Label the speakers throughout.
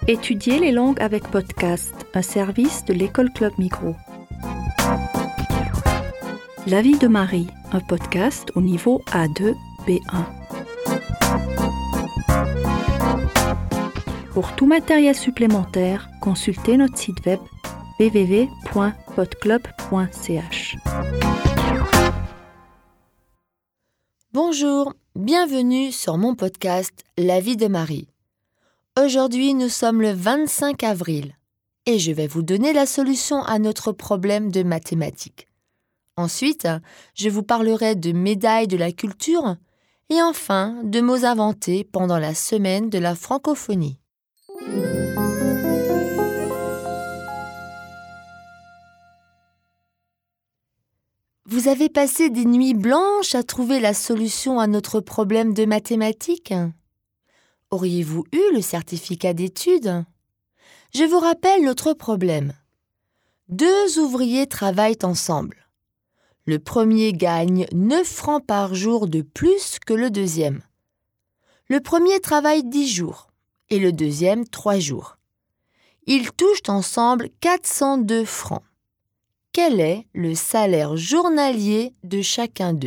Speaker 1: Étudier les langues avec podcast, un service de l'École Club Migros. La vie de Marie, un podcast au niveau A2, B1. Pour tout matériel supplémentaire, consultez notre site web www.podclub.ch.
Speaker 2: Bonjour, bienvenue sur mon podcast La vie de Marie. Aujourd'hui, nous sommes le 25 avril et je vais vous donner la solution à notre problème de mathématiques. Ensuite, je vous parlerai de médailles de la culture et enfin de mots inventés pendant la semaine de la francophonie. Vous avez passé des nuits blanches à trouver la solution à notre problème de mathématiques ? Auriez-vous eu le certificat d'études ? Je vous rappelle notre problème. 2 ouvriers travaillent ensemble. Le premier gagne 9 francs par jour de plus que le deuxième. Le premier travaille 10 jours et le deuxième 3 jours. Ils touchent ensemble 402 francs. Quel est le salaire journalier de chacun d'eux ?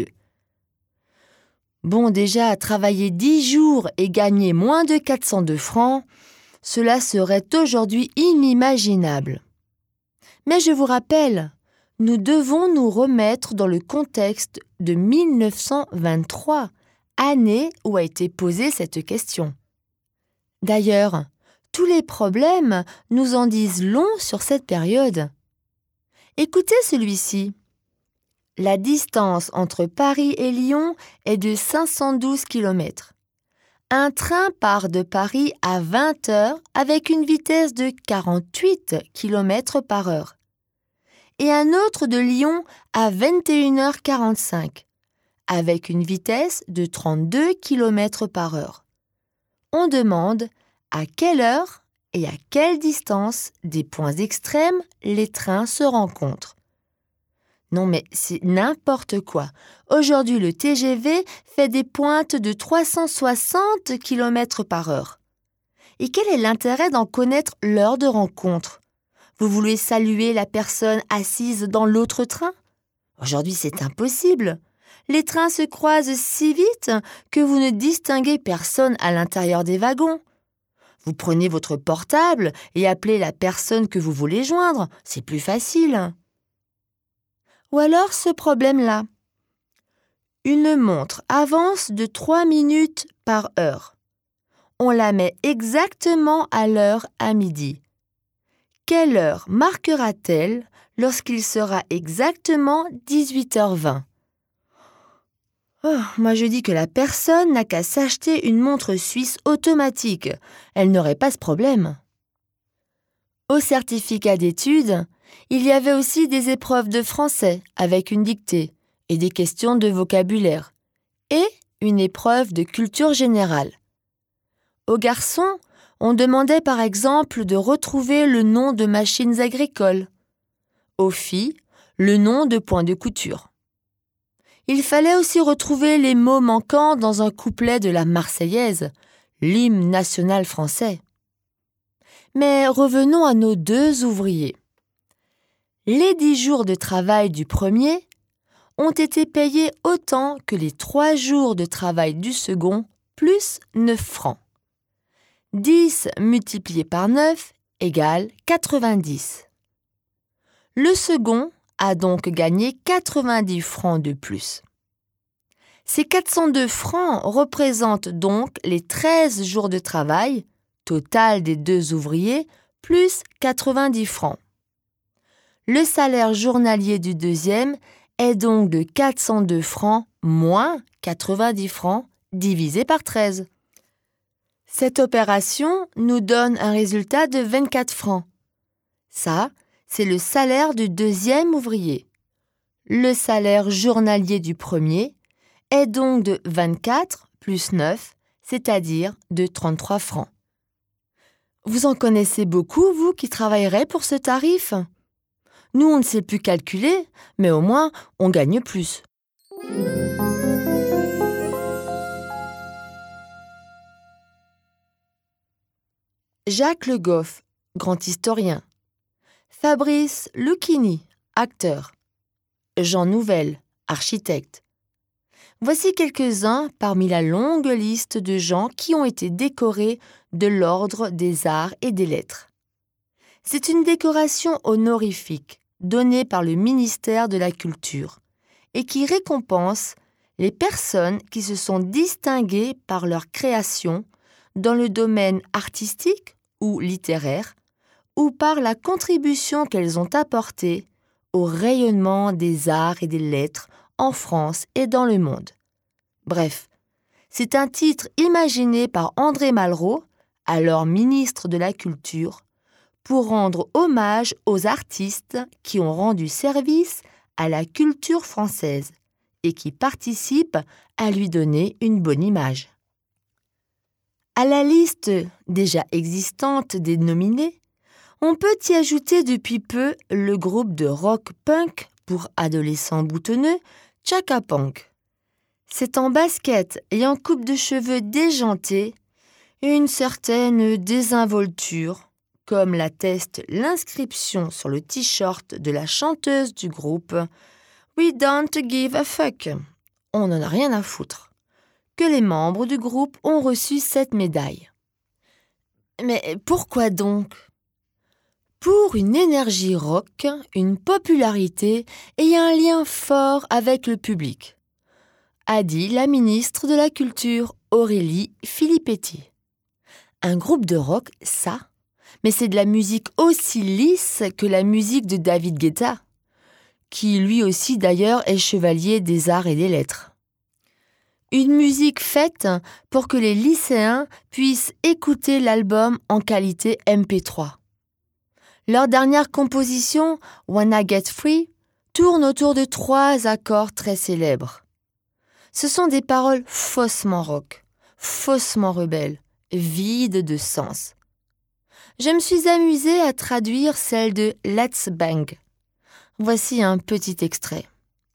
Speaker 2: Bon, déjà, travailler 10 jours et gagner moins de 402 francs, cela serait aujourd'hui inimaginable. Mais je vous rappelle, nous devons nous remettre dans le contexte de 1923, année où a été posée cette question. D'ailleurs, tous les problèmes nous en disent long sur cette période. Écoutez celui-ci. La distance entre Paris et Lyon est de 512 km. Un train part de Paris à 20 heures avec une vitesse de 48 km par heure. Et un autre de Lyon à 21h45 avec une vitesse de 32 km par heure. On demande à quelle heure et à quelle distance des points extrêmes les trains se rencontrent. Non mais c'est n'importe quoi. Aujourd'hui, le TGV fait des pointes de 360 km par heure. Et quel est l'intérêt d'en connaître l'heure de rencontre ? Vous voulez saluer la personne assise dans l'autre train ? Aujourd'hui, c'est impossible. Les trains se croisent si vite que vous ne distinguez personne à l'intérieur des wagons. Vous prenez votre portable et appelez la personne que vous voulez joindre. C'est plus facile. Ou alors ce problème-là. Une montre avance de 3 minutes par heure. On la met exactement à l'heure à midi. Quelle heure marquera-t-elle lorsqu'il sera exactement 18h20 ? Moi je dis que la personne n'a qu'à s'acheter une montre suisse automatique. Elle n'aurait pas ce problème. Au certificat d'études, il y avait aussi des épreuves de français avec une dictée et des questions de vocabulaire et une épreuve de culture générale. Aux garçons, on demandait par exemple de retrouver le nom de machines agricoles. Aux filles, le nom de points de couture. Il fallait aussi retrouver les mots manquants dans un couplet de la Marseillaise, l'hymne national français. Mais revenons à nos 2 ouvriers. Les 10 jours de travail du premier ont été payés autant que les 3 jours de travail du second, plus 9 francs. 10 multiplié par 9 égale 90. Le second a donc gagné 90 francs de plus. Ces 402 francs représentent donc les 13 jours de travail, total des 2 ouvriers, plus 90 francs. Le salaire journalier du deuxième est donc de 402 francs moins 90 francs divisé par 13. Cette opération nous donne un résultat de 24 francs. Ça, c'est le salaire du deuxième ouvrier. Le salaire journalier du premier est donc de 24 plus 9, c'est-à-dire de 33 francs. Vous en connaissez beaucoup, vous, qui travaillerez pour ce tarif ? Nous, on ne sait plus calculer, mais au moins, on gagne plus. Jacques Le Goff, grand historien. Fabrice Lucchini, acteur. Jean Nouvel, architecte. Voici quelques-uns parmi la longue liste de gens qui ont été décorés de l'Ordre des Arts et des Lettres. C'est une décoration honorifique donnée par le ministère de la Culture et qui récompense les personnes qui se sont distinguées par leur création dans le domaine artistique ou littéraire ou par la contribution qu'elles ont apportée au rayonnement des arts et des lettres en France et dans le monde. Bref, c'est un titre imaginé par André Malraux, alors ministre de la Culture, pour rendre hommage aux artistes qui ont rendu service à la culture française et qui participent à lui donner une bonne image. À la liste déjà existante des nominés, on peut y ajouter depuis peu le groupe de rock-punk pour adolescents boutonneux, Chaka Ponk. C'est en basket et en coupe de cheveux déjantée, une certaine désinvolture, comme l'atteste l'inscription sur le t-shirt de la chanteuse du groupe « We don't give a fuck ». On n'en a rien à foutre. Que les membres du groupe ont reçu cette médaille. Mais pourquoi donc ? Pour une énergie rock, une popularité et un lien fort avec le public, a dit la ministre de la Culture Aurélie Filippetti. Un groupe de rock, ça, mais c'est de la musique aussi lisse que la musique de David Guetta, qui lui aussi d'ailleurs est chevalier des arts et des lettres. Une musique faite pour que les lycéens puissent écouter l'album en qualité MP3. Leur dernière composition, Wanna Get Free, tourne autour de 3 accords très célèbres. Ce sont des paroles faussement rock, faussement rebelles, vides de sens. Je me suis amusée à traduire celle de Let's Bang. Voici un petit extrait.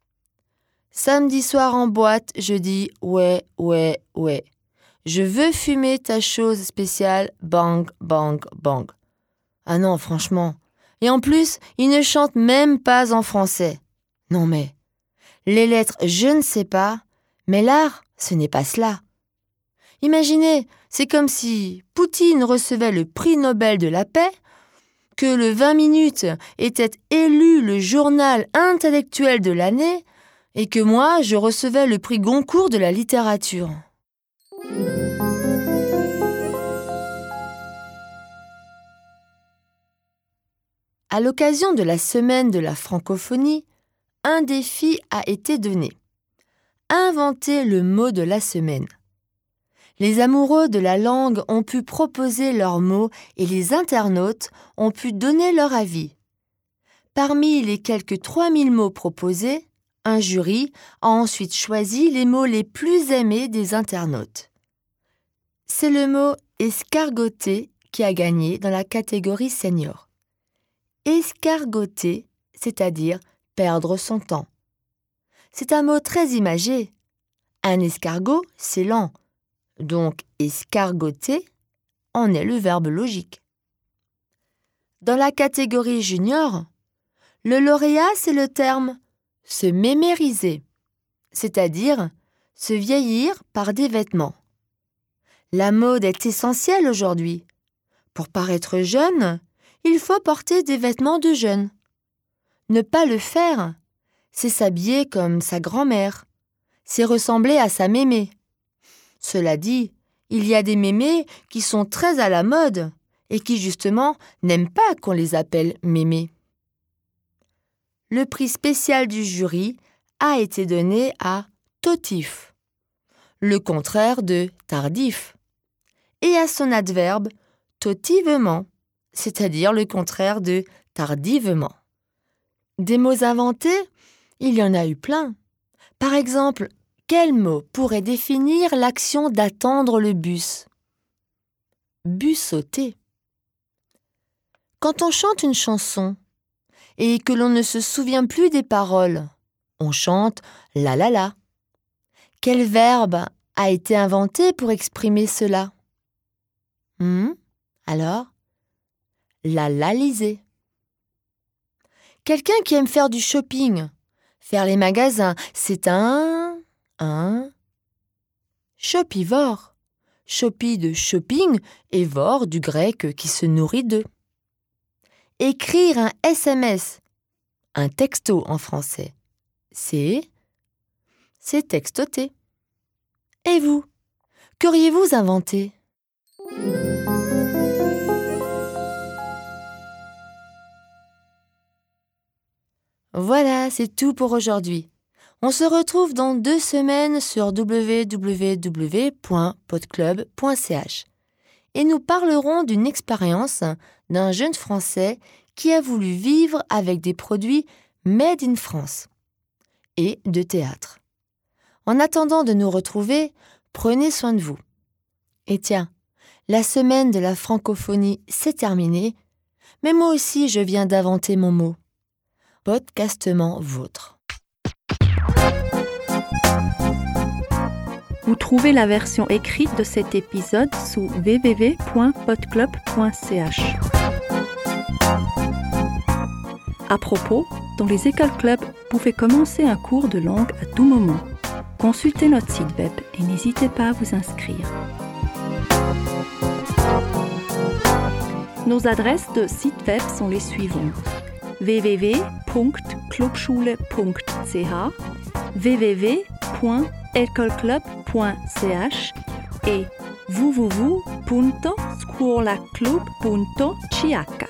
Speaker 2: Samedi soir en boîte, je dis ouais, ouais, ouais. Je veux fumer ta chose spéciale, bang, bang, bang. Ah non, franchement. Et en plus, il ne chante même pas en français. Non mais, les lettres, je ne sais pas, mais l'art, ce n'est pas cela. Imaginez, c'est comme si Poutine recevait le prix Nobel de la paix, que le 20 minutes était élu le journal intellectuel de l'année, et que moi, je recevais le prix Goncourt de la littérature. À l'occasion de la semaine de la francophonie, un défi a été donné. Inventer le mot de la semaine. Les amoureux de la langue ont pu proposer leurs mots et les internautes ont pu donner leur avis. Parmi les quelques 3000 mots proposés, un jury a ensuite choisi les mots les plus aimés des internautes. C'est le mot « escargoter » qui a gagné dans la catégorie senior. Escargoter, c'est-à-dire perdre son temps. C'est un mot très imagé. Un escargot, c'est lent. Donc, escargoter en est le verbe logique. Dans la catégorie junior, le lauréat, c'est le terme « se mémériser », c'est-à-dire se vieillir par des vêtements. La mode est essentielle aujourd'hui. Pour paraître jeune, il faut porter des vêtements de jeune. Ne pas le faire, c'est s'habiller comme sa grand-mère, c'est ressembler à sa mémé. Cela dit, il y a des mémés qui sont très à la mode et qui justement n'aiment pas qu'on les appelle mémés. Le prix spécial du jury a été donné à totif, le contraire de tardif, et à son adverbe totivement, c'est-à-dire le contraire de tardivement. Des mots inventés, il y en a eu plein. Par exemple, quel mot pourrait définir l'action d'attendre le bus ? Bussauter. Quand on chante une chanson et que l'on ne se souvient plus des paroles, on chante la la la. Quel verbe a été inventé pour exprimer cela ? Alors, l'aliser. Quelqu'un qui aime faire du shopping, faire les magasins, c'est un shopivore. Shopi de shopping et vore du grec qui se nourrit d'eux. Écrire un SMS, un texto en français, c'est textoter. Et vous, qu'auriez-vous inventé ? Voilà, c'est tout pour aujourd'hui. On se retrouve dans 2 semaines sur www.podclub.ch et nous parlerons d'une expérience d'un jeune Français qui a voulu vivre avec des produits made in France et de théâtre. En attendant de nous retrouver, prenez soin de vous. Et tiens, la semaine de la francophonie s'est terminée, mais moi aussi je viens d'inventer mon mot. Podcastement vôtre.
Speaker 1: Vous trouvez la version écrite de cet épisode sous www.podclub.ch. À propos, dans les écoles clubs, vous pouvez commencer un cours de langue à tout moment. Consultez notre site web et n'hésitez pas à vous inscrire. Nos adresses de site web sont les suivantes: www.clubschule.ch, www.ecolclub.ch et www.scuolaclub.ch.